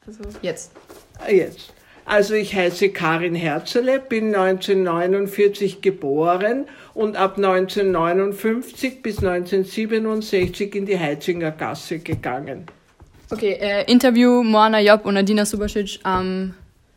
Also Jetzt. Jetzt. Also ich heiße Karin Herzele, bin 1949 geboren und ab 1959 bis 1967 in die Heizinger Gasse gegangen. Okay, Interview Moana Job und Adina Subasic am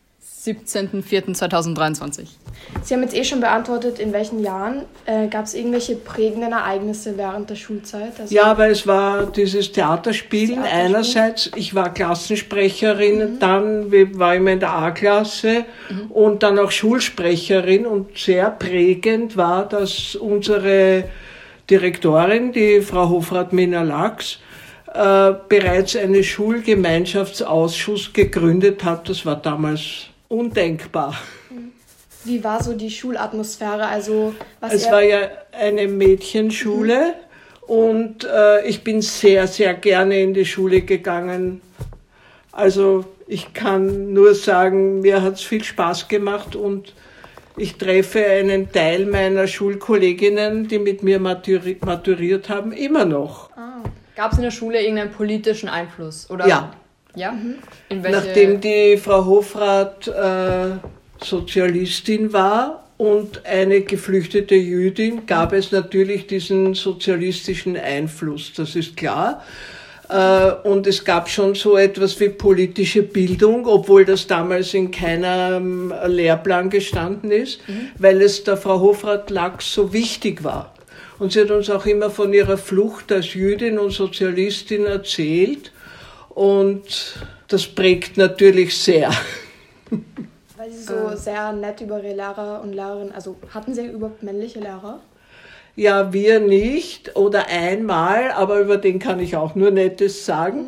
17.04.2023. Sie haben jetzt schon beantwortet, in welchen Jahren. Gab es irgendwelche prägenden Ereignisse während der Schulzeit? Also Ja, weil es war dieses Theaterspielen einerseits. Ich war Klassensprecherin, dann war ich in der A-Klasse und dann auch Schulsprecherin. Und sehr prägend war, dass unsere Direktorin, die Frau Hofrat Minna-Lax, bereits einen Schulgemeinschaftsausschuss gegründet hat. Das war damals undenkbar. Wie war so die Schulatmosphäre? Also, es war ja eine Mädchenschule und ich bin sehr, sehr gerne in die Schule gegangen. Also ich kann nur sagen, mir hat es viel Spaß gemacht und ich treffe einen Teil meiner Schulkolleginnen, die mit mir maturiert haben, immer noch. Gab es in der Schule irgendeinen politischen Einfluss? Oder? Ja. Ja? Nachdem die Frau Hofrat Sozialistin war und eine geflüchtete Jüdin, gab es natürlich diesen sozialistischen Einfluss, das ist klar. Und es gab schon so etwas wie politische Bildung, obwohl das damals in keinem Lehrplan gestanden ist, weil es der Frau Hofrat Lax so wichtig war. Und sie hat uns auch immer von ihrer Flucht als Jüdin und Sozialistin erzählt. Und das prägt natürlich sehr. Weil Sie so sehr nett über Ihre Lehrer und Lehrerinnen, also hatten Sie überhaupt männliche Lehrer? Ja, wir nicht oder einmal, aber über den kann ich auch nur Nettes sagen.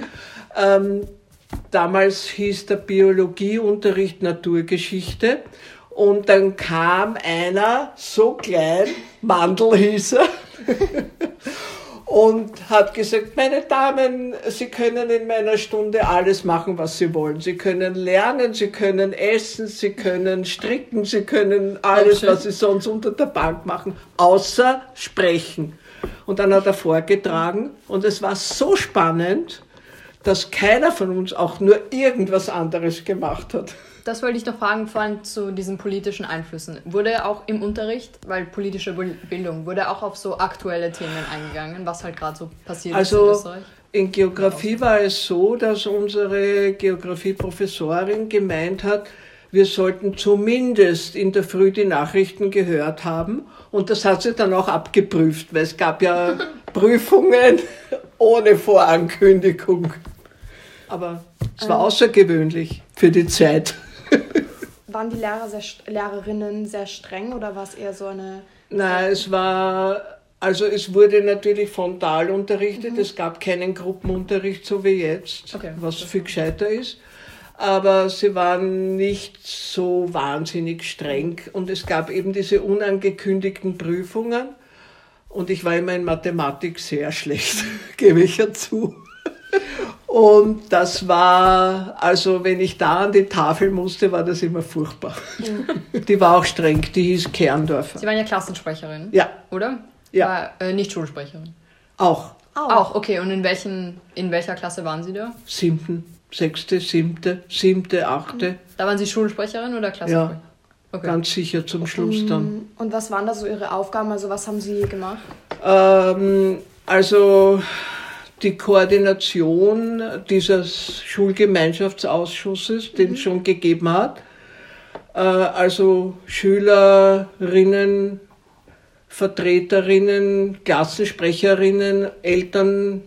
Damals hieß der Biologieunterricht Naturgeschichte und dann kam einer, so klein, Mandl hieß er, und hat gesagt, meine Damen, Sie können in meiner Stunde alles machen, was Sie wollen. Sie können lernen, Sie können essen, Sie können stricken, Sie können alles, was Sie sonst unter der Bank machen, außer sprechen. Und dann hat er vorgetragen und es war so spannend, dass keiner von uns auch nur irgendwas anderes gemacht hat. Das wollte ich noch fragen, vor allem zu diesen politischen Einflüssen. Wurde auch im Unterricht, weil politische Bildung, wurde auch auf so aktuelle Themen eingegangen, was halt gerade so passiert ist in Österreich? In Geografie war es so, dass unsere Geografieprofessorin gemeint hat, wir sollten zumindest in der Früh die Nachrichten gehört haben. Und das hat sie dann auch abgeprüft, weil es gab ja Prüfungen ohne Vorankündigung. Aber es war außergewöhnlich für die Zeit. Waren die Lehrerinnen sehr streng oder war es eher so eine... Nein, es wurde natürlich frontal unterrichtet, es gab keinen Gruppenunterricht so wie jetzt, was viel gescheiter ist. Aber sie waren nicht so wahnsinnig streng und es gab eben diese unangekündigten Prüfungen und ich war immer in Mathematik sehr schlecht, gebe ich ja zu. Und das war, also wenn ich da an die Tafel musste, war das immer furchtbar. Die war auch streng, die hieß Kerndorfer. Sie waren ja Klassensprecherin, ja. Oder? Ja. War, nicht Schulsprecherin? Auch. Auch, okay. Und in welcher Klasse waren Sie da? 7., 6., 7., 8. Da waren Sie Schulsprecherin oder Klassensprecherin? Ja, okay. Ganz sicher zum Schluss dann. Und was waren da so Ihre Aufgaben? Also was haben Sie gemacht? Die Koordination dieses Schulgemeinschaftsausschusses, den es schon gegeben hat. Also Schülerinnen, Vertreterinnen, Klassensprecherinnen, Eltern,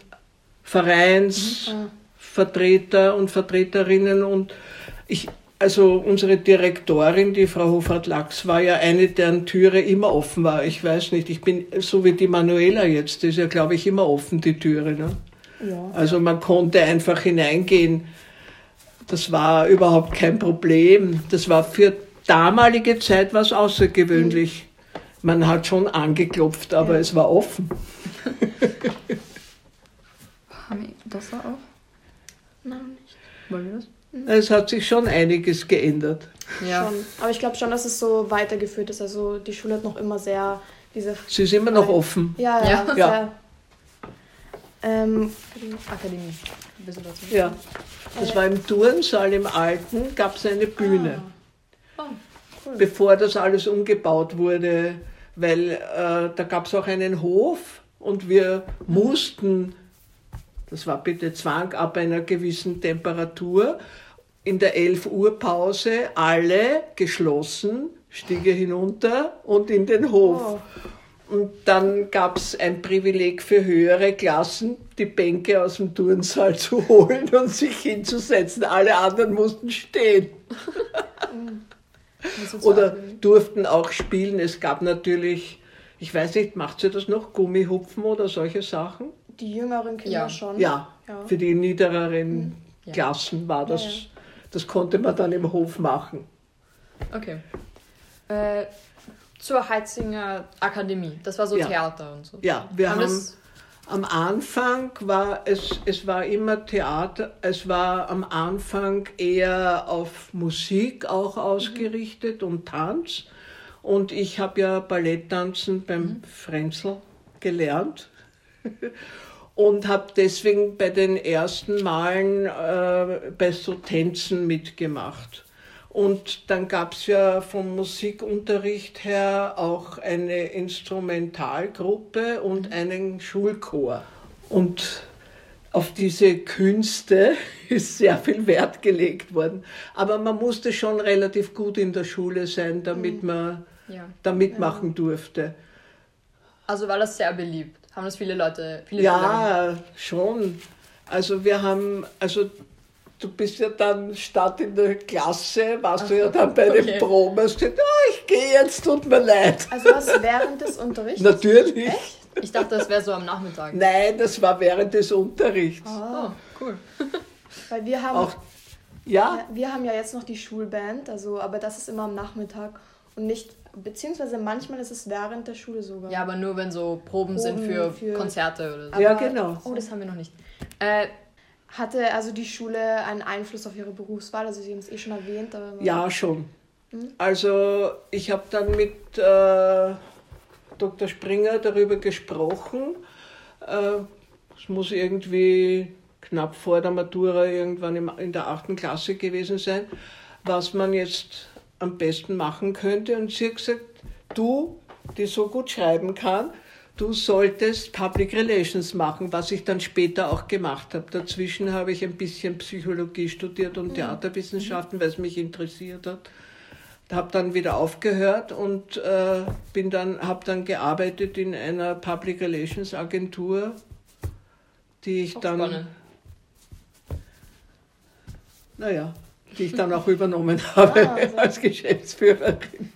Vereinsvertreter und Vertreterinnen und unsere Direktorin, die Frau Hofrat-Lax, war ja eine, deren Türe immer offen war. Ich weiß nicht, ich bin so wie die Manuela jetzt, die ist ja, glaube ich, immer offen, die Türe. Ne? Ja. Also man konnte einfach hineingehen. Das war überhaupt kein Problem. Das war für damalige Zeit was außergewöhnlich. Man hat schon angeklopft, aber es war offen. Das war auch? Nein, nicht. Wollen wir das? Es hat sich schon einiges geändert. Ja. Schon. Aber ich glaube schon, dass es so weitergeführt ist. Also die Schule hat noch immer sehr diese... Sie ist immer noch offen. Ja. Akademie. Ja, das war im Turnsaal im Alten, gab es eine Bühne. Cool. Bevor das alles umgebaut wurde, weil da gab es auch einen Hof und wir mussten, das war bitte Zwang ab einer gewissen Temperatur, in der 11 Uhr Pause alle geschlossen, Stiege hinunter und in den Hof. Und dann gab es ein Privileg für höhere Klassen, die Bänke aus dem Turnsaal zu holen und sich hinzusetzen. Alle anderen mussten stehen. Oder durften auch spielen. Es gab natürlich, ich weiß nicht, macht sie das noch, Gummihupfen oder solche Sachen? Die jüngeren Kinder schon. Ja, für die niedereren Klassen war das, das konnte man dann im Hof machen. Okay. Zur Heizinger Akademie, das war so Theater und so. Ja, wir haben am Anfang es war immer Theater, es war am Anfang eher auf Musik auch ausgerichtet und Tanz. Und ich habe ja Balletttanzen beim Frenzel gelernt und habe deswegen bei den ersten Malen bei so Tänzen mitgemacht. Und dann gab es ja vom Musikunterricht her auch eine Instrumentalgruppe und einen Schulchor. Und auf diese Künste ist sehr viel Wert gelegt worden. Aber man musste schon relativ gut in der Schule sein, damit man da mitmachen durfte. Also war das sehr beliebt? Haben das viele Leute? Ja, schon. Also du bist ja dann statt in der Klasse, warst du ja dann bei den Proben und hast gesagt, ich gehe jetzt, tut mir leid. Also was während des Unterrichts? Natürlich. Echt? Ich dachte, das wäre so am Nachmittag. Nein, das war während des Unterrichts. Oh, cool. Weil wir haben, auch, wir haben ja jetzt noch die Schulband, aber das ist immer am Nachmittag und nicht, beziehungsweise manchmal ist es während der Schule sogar. Ja, aber nur wenn so Proben sind für Konzerte oder so. Ja, genau. Oh, das haben wir noch nicht. Hatte also die Schule einen Einfluss auf Ihre Berufswahl? Also Sie haben es schon erwähnt. Aber ja, schon. Also ich habe dann mit Dr. Springer darüber gesprochen. Es muss irgendwie knapp vor der Matura irgendwann in der 8. Klasse gewesen sein, was man jetzt am besten machen könnte. Und sie hat gesagt, du, die so gut schreiben kann, du solltest Public Relations machen, was ich dann später auch gemacht habe. Dazwischen habe ich ein bisschen Psychologie studiert und Theaterwissenschaften, weil es mich interessiert hat. Habe dann wieder aufgehört und habe dann gearbeitet in einer Public Relations Agentur, die ich dann, die ich dann auch übernommen habe als Geschäftsführerin.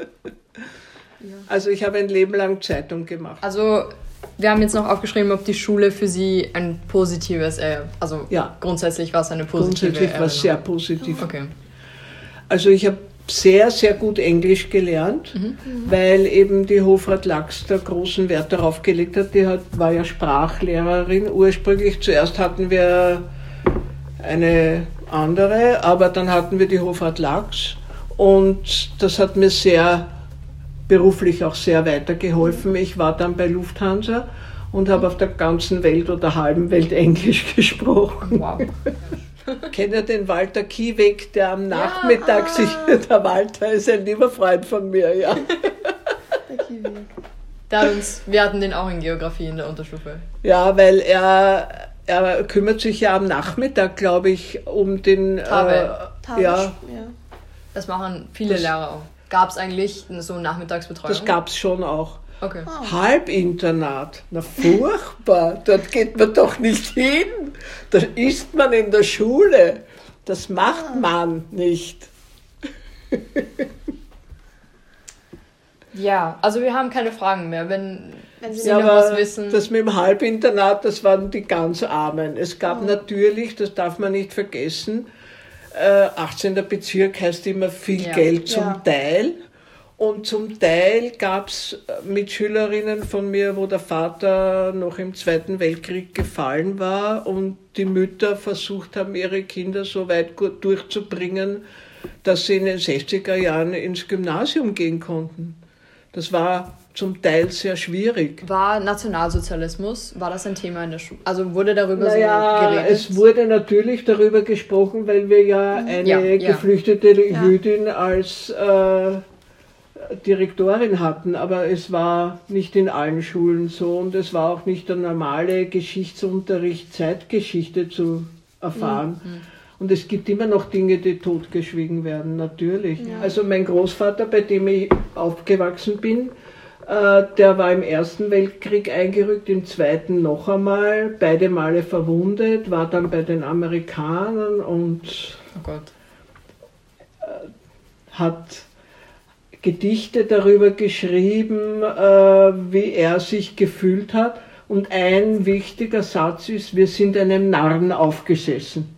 Also ich habe ein Leben lang Zeitung gemacht. Also wir haben jetzt noch aufgeschrieben, ob die Schule für Sie ein positives, grundsätzlich war es eine positive Grundsätzlich war es sehr positiv. Okay. Also ich habe sehr, sehr gut Englisch gelernt, weil eben die Hofrat Lachs da großen Wert darauf gelegt hat. War ja Sprachlehrerin ursprünglich. Zuerst hatten wir eine andere, aber dann hatten wir die Hofrat Lachs und das hat mir beruflich auch sehr weitergeholfen. Ich war dann bei Lufthansa und habe auf der ganzen Welt oder halben Welt Englisch gesprochen. Wow. Kennt ihr den Walter Kieweg, der am Nachmittag der Walter ist ein lieber Freund von mir, ja. Der Kieweg. Wir hatten den auch in Geografie in der Unterstufe. Ja, weil er kümmert sich ja am Nachmittag, glaube ich, um den... Ja. Das machen viele Lehrer auch. Gab es eigentlich so eine Nachmittagsbetreuung? Das gab es schon auch. Okay. Halbinternat, na furchtbar, dort geht man doch nicht hin. Da ist man in der Schule. Das macht man nicht. Ja, also wir haben keine Fragen mehr. Wenn Sie noch was wissen. Das mit dem Halbinternat, das waren die ganz Armen. Es gab natürlich, das darf man nicht vergessen, 18. Bezirk heißt immer viel Geld zum Teil. Und zum Teil gab es Mitschülerinnen von mir, wo der Vater noch im Zweiten Weltkrieg gefallen war und die Mütter versucht haben, ihre Kinder so weit gut durchzubringen, dass sie in den 60er Jahren ins Gymnasium gehen konnten. Das war zum Teil sehr schwierig. War Nationalsozialismus, war das ein Thema in der Schule? Also wurde darüber so geredet? Es wurde natürlich darüber gesprochen, weil wir ja eine geflüchtete Jüdin als Direktorin hatten, aber es war nicht in allen Schulen so und es war auch nicht der normale Geschichtsunterricht, Zeitgeschichte zu erfahren. Und es gibt immer noch Dinge, die totgeschwiegen werden, natürlich. Ja. Also mein Großvater, bei dem ich aufgewachsen bin, der war im Ersten Weltkrieg eingerückt, im Zweiten noch einmal, beide Male verwundet, war dann bei den Amerikanern und hat Gedichte darüber geschrieben, wie er sich gefühlt hat. Und ein wichtiger Satz ist, wir sind einem Narren aufgesessen.